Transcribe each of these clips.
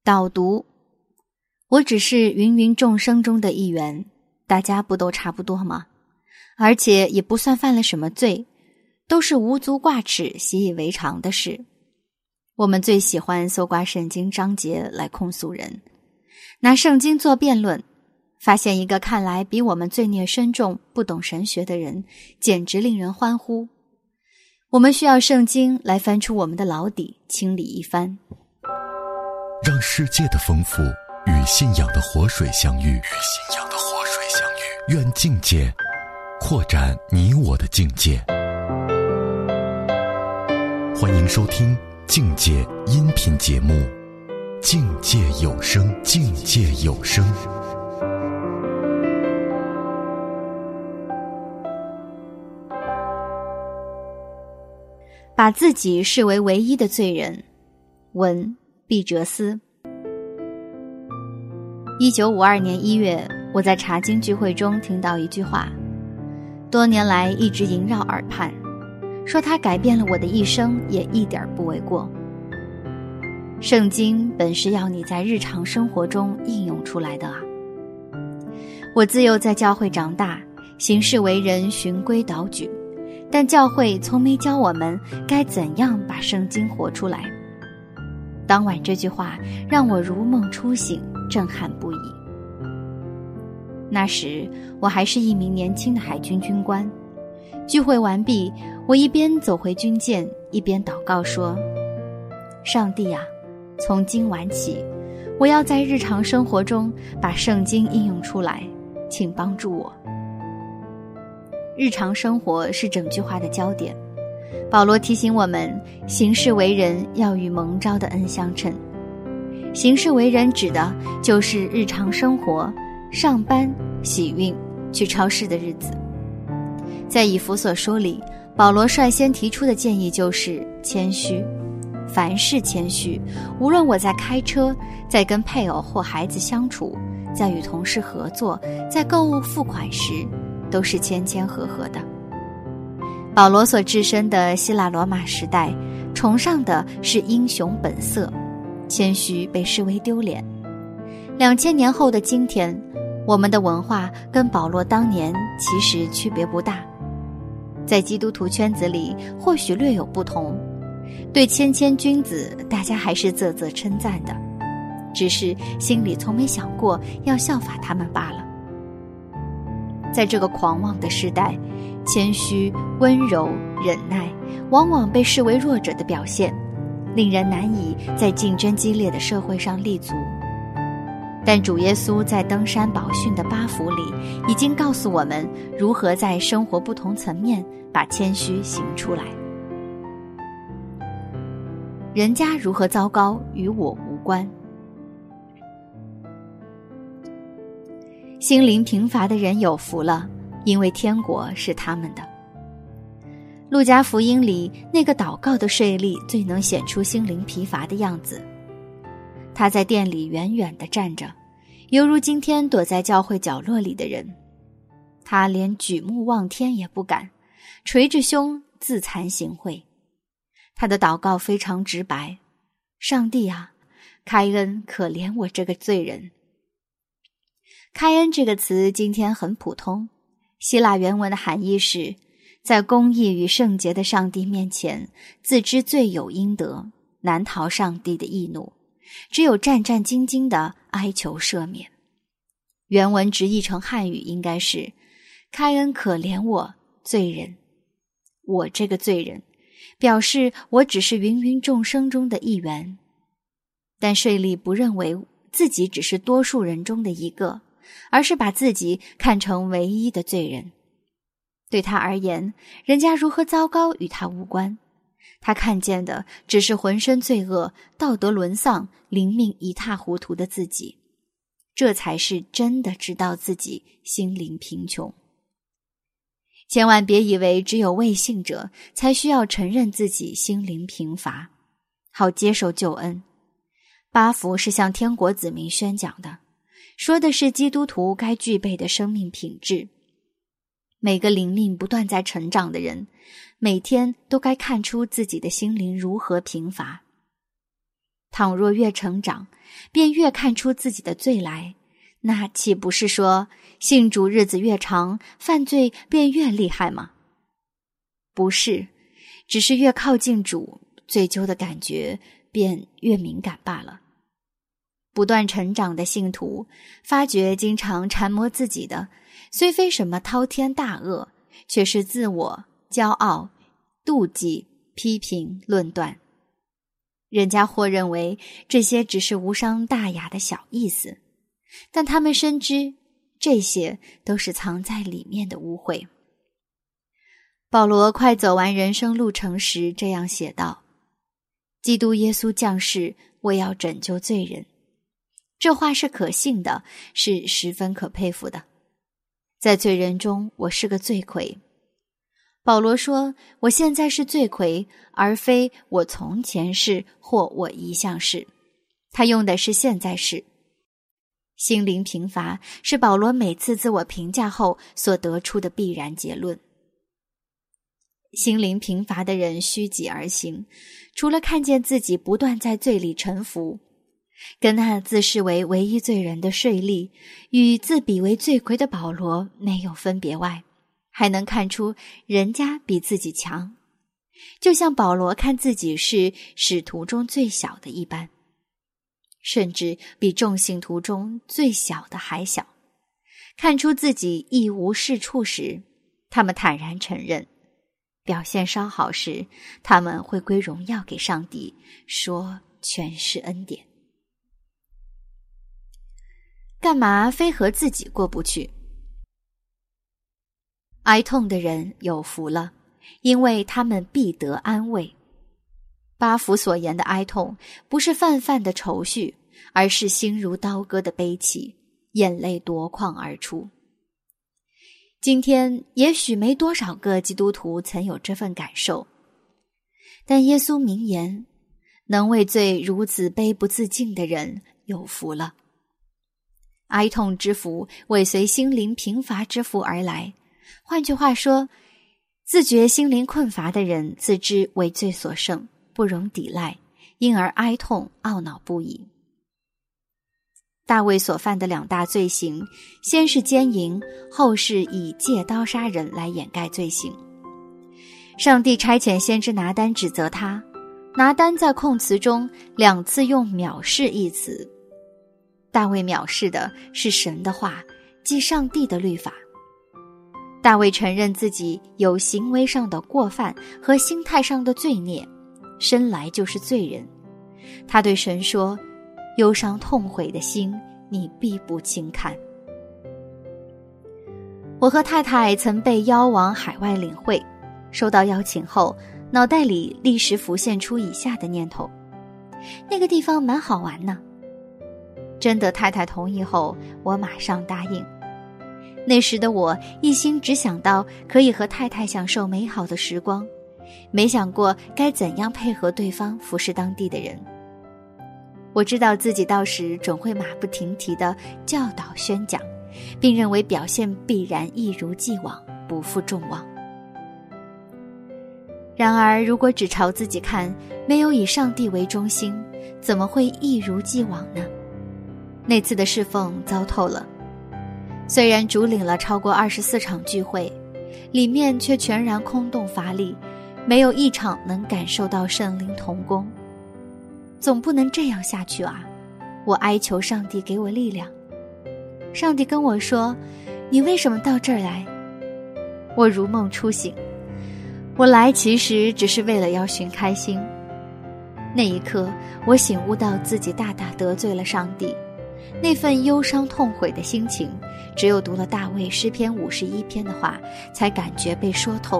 导读：我只是芸芸众生中的一员，大家不都差不多吗？而且也不算犯了什么罪，都是无足挂齿、习以为常的事。我们最喜欢搜刮圣经章节来控诉人，拿圣经做辩论，发现一个看来比我们罪孽深重、不懂神学的人，简直令人欢呼。我们需要圣经来翻出我们的老底，清理一番， 让世界的丰富与信仰的活水相遇，愿境界扩展你我的境界。欢迎收听境界音频节目《境界有声》，境界有声。 把自己视为唯一的罪人。文：毕哲思。1952年1月，我在查经聚会中听到一句话，多年来一直萦绕耳畔，说它改变了我的一生，也一点不为过。圣经本是要你在日常生活中应用出来的啊！我自幼在教会长大，行事为人循规蹈矩，但教会从没教我们该怎样把圣经活出来。当晚这句话让我如梦初醒，震撼不已。那时我还是一名年轻的海军军官。聚会完毕，我一边走回军舰，一边祷告说：上帝啊，从今晚起，我要在日常生活中把圣经应用出来，请帮助我。日常生活是整句话的焦点。保罗提醒我们，行事为人要与蒙召的恩相称。行事为人指的就是日常生活，上班、洗熨、去超市的日子。在以弗所书里，保罗率先提出的建议就是谦虚，凡事谦虚。无论我在开车，在跟配偶或孩子相处，在与同事合作，在购物付款时，都是谦谦和和的。保罗所置身的希腊罗马时代，崇尚的是英雄本色，谦虚被视为丢脸。2000年后的今天，我们的文化跟保罗当年其实区别不大。在基督徒圈子里或许略有不同，对谦谦君子大家还是啧啧称赞的，只是心里从没想过要效法他们罢了。在这个狂妄的时代，谦虚、温柔、忍耐往往被视为弱者的表现，令人难以在竞争激烈的社会上立足。但主耶稣在登山宝训的8福里，已经告诉我们如何在生活不同层面把谦虚行出来。人家如何糟糕，与我无关。心灵贫乏的人有福了，因为天国是他们的。路加福音里那个祷告的税吏最能显出心灵疲乏的样子。他在店里远远地站着，犹如今天躲在教会角落里的人。他连举目望天也不敢，垂着胸自惭形秽。他的祷告非常直白：上帝啊，开恩可怜我这个罪人。开恩这个词今天很普通，希腊原文的含义是在公义与圣洁的上帝面前，自知罪有应得，难逃上帝的义怒，只有战战兢兢地哀求赦免。原文直译成汉语应该是开恩可怜我罪人。我这个罪人，表示我只是芸芸众生中的一员。但税吏不认为自己只是多数人中的一个，而是把自己看成唯一的罪人。对他而言，人家如何糟糕与他无关，他看见的只是浑身罪恶、道德沦丧、灵命一塌糊涂的自己，这才是真的知道自己心灵贫穷。千万别以为只有未信者才需要承认自己心灵贫乏，好接受救恩。8福是向天国子民宣讲的，说的是基督徒该具备的生命品质。每个灵命不断在成长的人，每天都该看出自己的心灵如何贫乏。 倘若越成长，便越看出自己的罪来，那岂不是说信主日子越长，犯罪便越厉害吗？不是，只是越靠近主，罪疚的感觉便越敏感罢了。不断成长的信徒发觉经常缠磨自己的，虽非什么滔天大恶，却是自我、骄傲、妒忌、批评、论断。人家或认为这些只是无伤大雅的小意思，但他们深知这些都是藏在里面的污秽。保罗快走完人生路程时这样写道：基督耶稣降世，为要拯救罪人。这话是可信的，是十分可佩服的。在罪人中，我是个罪魁。保罗说，我现在是罪魁，而非我从前是或我一向是。他用的是现在式。心灵贫乏是保罗每次自我评价后所得出的必然结论。心灵贫乏的人虚己而行，除了看见自己不断在罪里沉浮，跟那自视为唯一罪人的税吏与自比为罪魁的保罗没有分别外，还能看出人家比自己强，就像保罗看自己是使徒中最小的一般，甚至比众信徒中最小的还小。看出自己一无是处时，他们坦然承认；表现稍好时，他们会归荣耀给上帝，说全是恩典。干嘛非和自己过不去？哀痛的人有福了，因为他们必得安慰。巴甫所言的哀痛，不是泛泛的愁绪，而是心如刀割的悲泣，眼泪夺眶而出。今天也许没多少个基督徒曾有这份感受，但耶稣明言，能为罪如此悲不自禁的人有福了。哀痛之福尾随心灵贫乏之福而来，换句话说，自觉心灵困乏的人自知为罪所胜，不容抵赖，因而哀痛懊恼不已。大卫所犯的两大罪行，先是奸淫，后是以借刀杀人来掩盖罪行。上帝差遣先知拿单指责他，拿单在控词中2次用藐视一词。大卫藐视的是神的话，即上帝的律法。大卫承认自己有行为上的过犯和心态上的罪孽，生来就是罪人。他对神说，忧伤痛悔的心，你必不轻看。我和太太曾被邀往海外领会，收到邀请后，脑袋里立时浮现出以下的念头：那个地方蛮好玩呢。征得太太同意后，我马上答应。那时的我一心只想到可以和太太享受美好的时光，没想过该怎样配合对方服侍当地的人。我知道自己到时准会马不停蹄地教导宣讲，并认为表现必然一如既往，不负众望。然而如果只朝自己看，没有以上帝为中心，怎么会一如既往呢？那次的侍奉糟透了，虽然主领了超过24场聚会，里面却全然空洞乏力，没有一场能感受到圣灵同工。总不能这样下去啊！我哀求上帝给我力量。上帝跟我说，你为什么到这儿来？我如梦初醒，我来其实只是为了要寻开心。那一刻我醒悟到自己大大得罪了上帝，那份忧伤痛悔的心情，只有读了大卫诗篇51篇的话，才感觉被说透。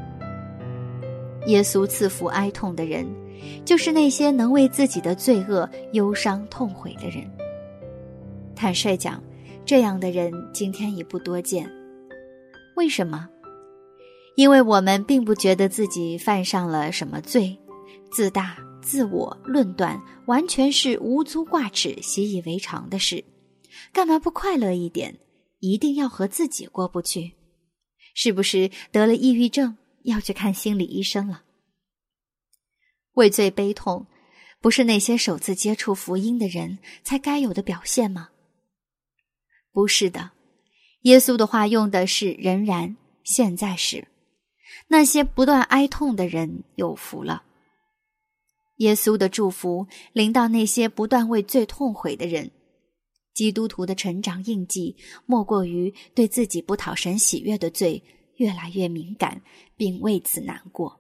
耶稣赐福哀痛的人，就是那些能为自己的罪恶忧伤痛悔的人。坦率讲，这样的人今天已不多见。为什么？因为我们并不觉得自己犯上了什么罪，自大、自我、论断，完全是无足挂齿、习以为常的事。干嘛不快乐一点？一定要和自己过不去？是不是得了抑郁症，要去看心理医生了？畏罪悲痛， 不是那些首次接触福音的人才该有的表现吗？不是的，耶稣的话用的是仍然、现在时。那些不断哀痛的人有福了。耶稣的祝福临到那些不断为罪痛悔的人。基督徒的成长印记，莫过于对自己不讨神喜悦的罪越来越敏感，并为此难过。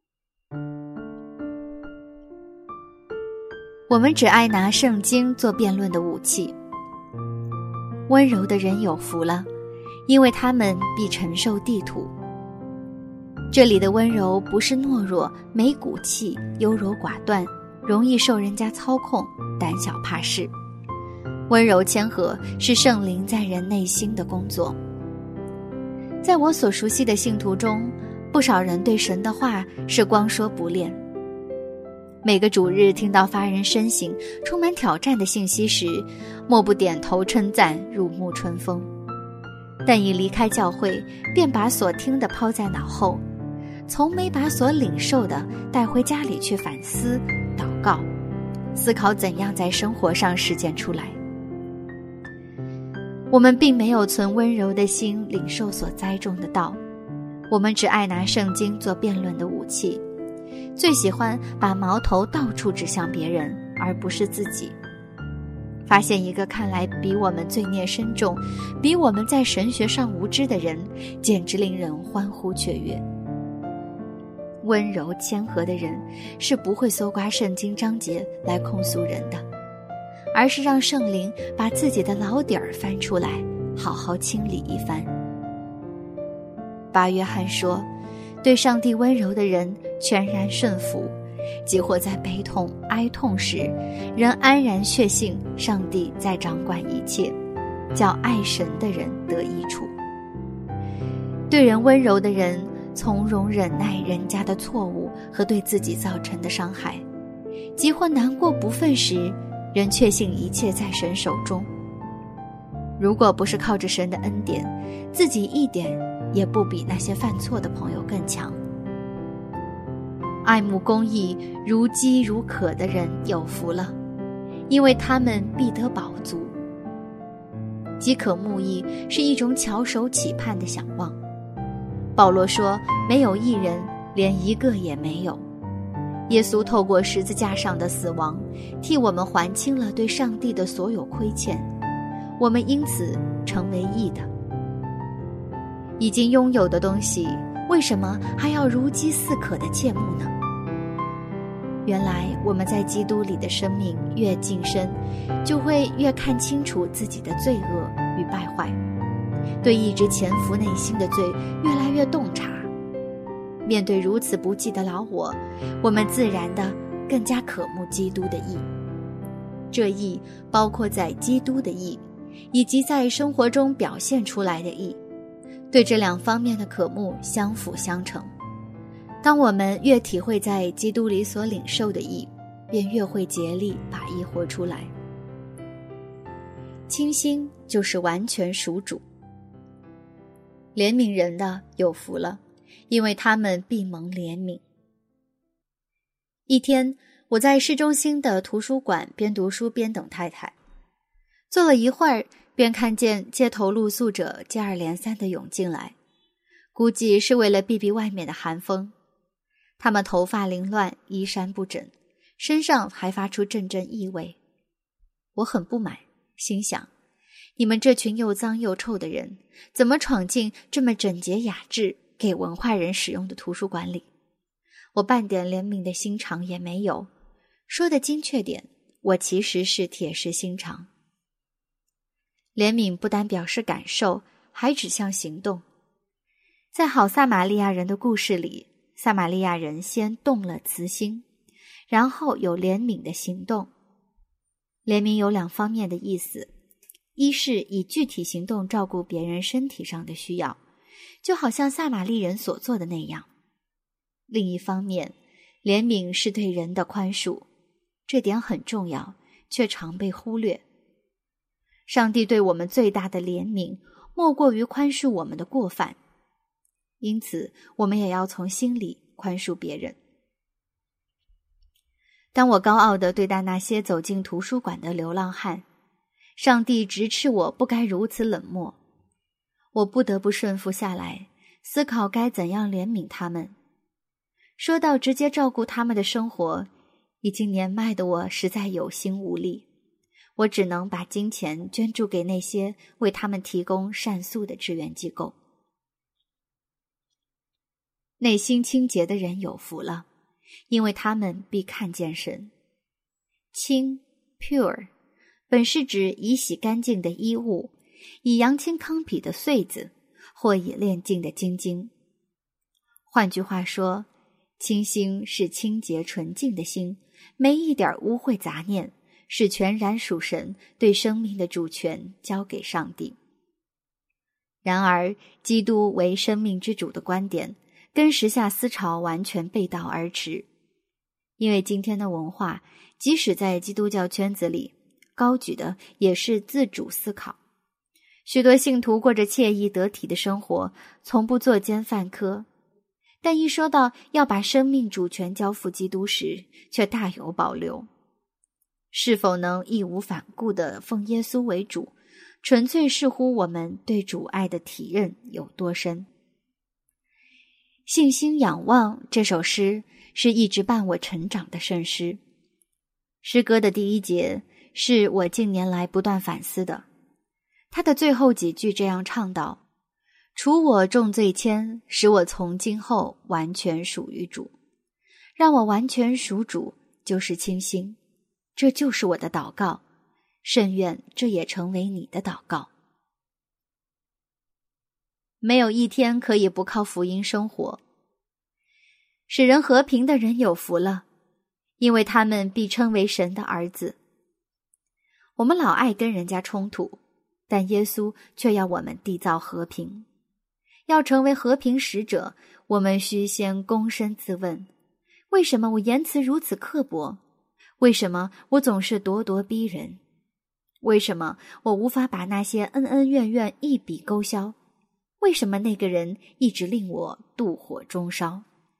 我们只爱拿圣经做辩论的武器。温柔的人有福了，因为他们必承受地土。这里的温柔不是懦弱、没骨气、优柔寡断、容易受人家操控、胆小怕事。温柔谦和是圣灵在人内心的工作。在我所熟悉的信徒中，不少人对神的话是光说不练。每个主日听到发人深省、充满挑战的信息时，莫不点头称赞，如沐春风。但一离开教会，便把所听的抛在脑后，从没把所领受的带回家里去反思、祷告，思考怎样在生活上实践出来。我们并没有存温柔的心领受所栽种的道，我们只爱拿圣经做辩论的武器，最喜欢把矛头到处指向别人，而不是自己。发现一个看来比我们罪孽深重，比我们在神学上无知的人，简直令人欢呼雀跃。温柔谦和的人是不会搜刮圣经章节来控诉人的，而是让圣灵把自己的老底儿翻出来，好好清理一番。巴约翰说，对上帝温柔的人全然顺服，即或在悲痛哀痛时，仍安然确信上帝在掌管一切，叫爱神的人得益处。对人温柔的人从容忍耐人家的错误和对自己造成的伤害，即或难过不忿时，仍确信一切在神手中。如果不是靠着神的恩典，自己一点也不比那些犯错的朋友更强。爱慕公义、如饥如渴的人有福了，因为他们必得饱足。饥渴慕义是一种翘首企盼的想望。保罗说，没有一人，连一个也没有。耶稣透过十字架上的死亡，替我们还清了对上帝的所有亏欠，我们因此成为义的。已经拥有的东西，为什么还要如饥似渴的切慕呢？原来我们在基督里的生命越晋升，就会越看清楚自己的罪恶与败坏，对一直潜伏内心的罪越来越洞察。面对如此不济的老我，我们自然的更加渴慕基督的义。这义包括在基督的义，以及在生活中表现出来的义，对这两方面的渴慕相辅相成。当我们越体会在基督里所领受的义，便越会竭力把义活出来。清心就是完全属主。怜悯人的有福了，因为他们必蒙怜悯。一天，我在市中心的图书馆边读书边等太太，坐了一会儿，便看见街头露宿者接二连三地涌进来，估计是为了避避外面的寒风。他们头发凌乱，衣衫不整，身上还发出阵阵异味。我很不满，心想，你们这群又脏又臭的人，怎么闯进这么整洁雅致、给文化人使用的图书馆里？我半点怜悯的心肠也没有，说的精确点，我其实是铁石心肠。怜悯不单表示感受，还指向行动。在好撒玛利亚人的故事里，撒玛利亚人先动了慈心，然后有怜悯的行动。怜悯有两方面的意思，一是以具体行动照顾别人身体上的需要，就好像撒玛利人所做的那样。另一方面，怜悯是对人的宽恕，这点很重要，却常被忽略。上帝对我们最大的怜悯，莫过于宽恕我们的过犯，因此我们也要从心里宽恕别人。 当我高傲地对待那些走进图书馆的流浪汉，上帝直斥我不该如此冷漠。我不得不顺服下来，思考该怎样怜悯他们。说到直接照顾他们的生活，已经年迈的我实在有心无力，我只能把金钱捐助给那些为他们提供膳宿的志愿机构。内心清洁的人有福了，因为他们必看见神。清 pure 本是指已洗干净的衣物，以扬清康匹的穗子，或以炼净的精金。换句话说，清心是清洁纯净的心，没一点污秽杂念，是全然属神，对生命的主权交给上帝。然而，基督为生命之主的观点跟时下思潮完全背道而驰。因为今天的文化，即使在基督教圈子里，高举的也是自主思考。许多信徒过着惬意得体的生活，从不作奸犯科，但一说到要把生命主权交付基督时，却大有保留。是否能义无反顾地奉耶稣为主，纯粹视乎我们对主爱的体认有多深。信心仰望这首诗是一直伴我成长的圣诗。诗歌的第一节是我近年来不断反思的，它的最后几句这样唱道：除我重罪愆，使我从今后完全属于主。让我完全属主，就是清心。这就是我的祷告，甚愿这也成为你的祷告。没有一天可以不靠福音生活。使人和平的人有福了，因为他们必称为神的儿子。我们老爱跟人家冲突，但耶稣却要我们缔造和平。要成为和平使者，我们须先躬身自问：为什么我言辞如此刻薄？为什么我总是咄咄逼人？为什么我无法把那些恩恩怨怨一笔勾销？为什么那个人一直令我妒火中烧？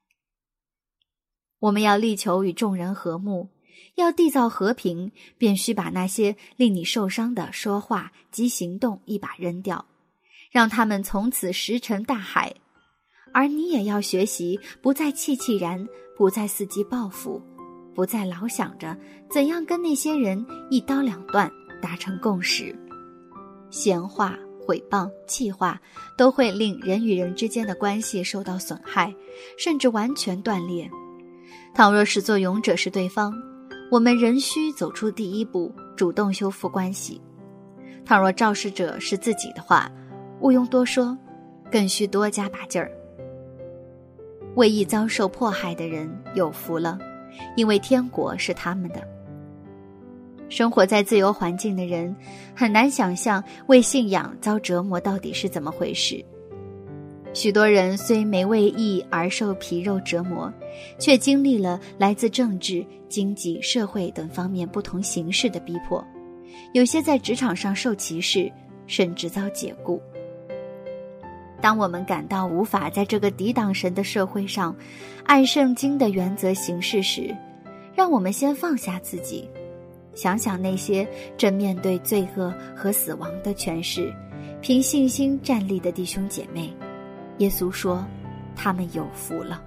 我们要力求与众人和睦，要缔造和平，便须把那些令你受伤的说话及行动一把扔掉，让他们从此石沉大海。而你也要学习不再气气然，不再伺机报复，不再老想着怎样跟那些人一刀两断，达成共识。闲话、毁谤、气话都会令人与人之间的关系受到损害，甚至完全断裂。倘若始作俑者是对方，我们仍需走出第一步，主动修复关系。倘若肇事者是自己的话，毋庸多说，更需多加把劲儿。为义遭受迫害的人有福了，因为天国是他们的。生活在自由环境的人很难想象为信仰遭折磨到底是怎么回事。许多人虽没为义而受皮肉折磨，却经历了来自政治、经济、社会等方面不同形式的逼迫，有些在职场上受歧视，甚至遭解雇。当我们感到无法在这个抵挡神的社会上按圣经的原则行事时，让我们先放下自己，想想那些正面对罪恶和死亡的权势，凭信心站立的弟兄姐妹。耶稣说，他们有福了。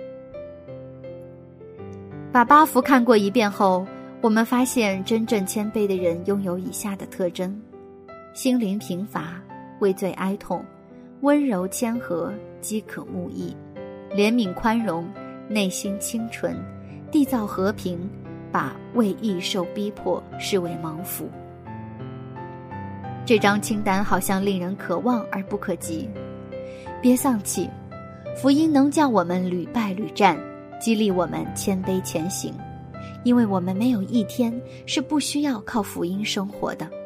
把8幅看过一遍后，我们发现真正谦卑的人拥有以下的特征：心灵贫乏，畏罪哀痛，温柔谦和，饥渴慕义，怜悯宽容，内心清纯，缔造和平，把为义受逼迫视为蒙福。这张清单好像令人可望而不可及。别丧气，福音能叫我们屡败屡战，激励我们谦卑前行，因为我们没有一天是不需要靠福音生活的。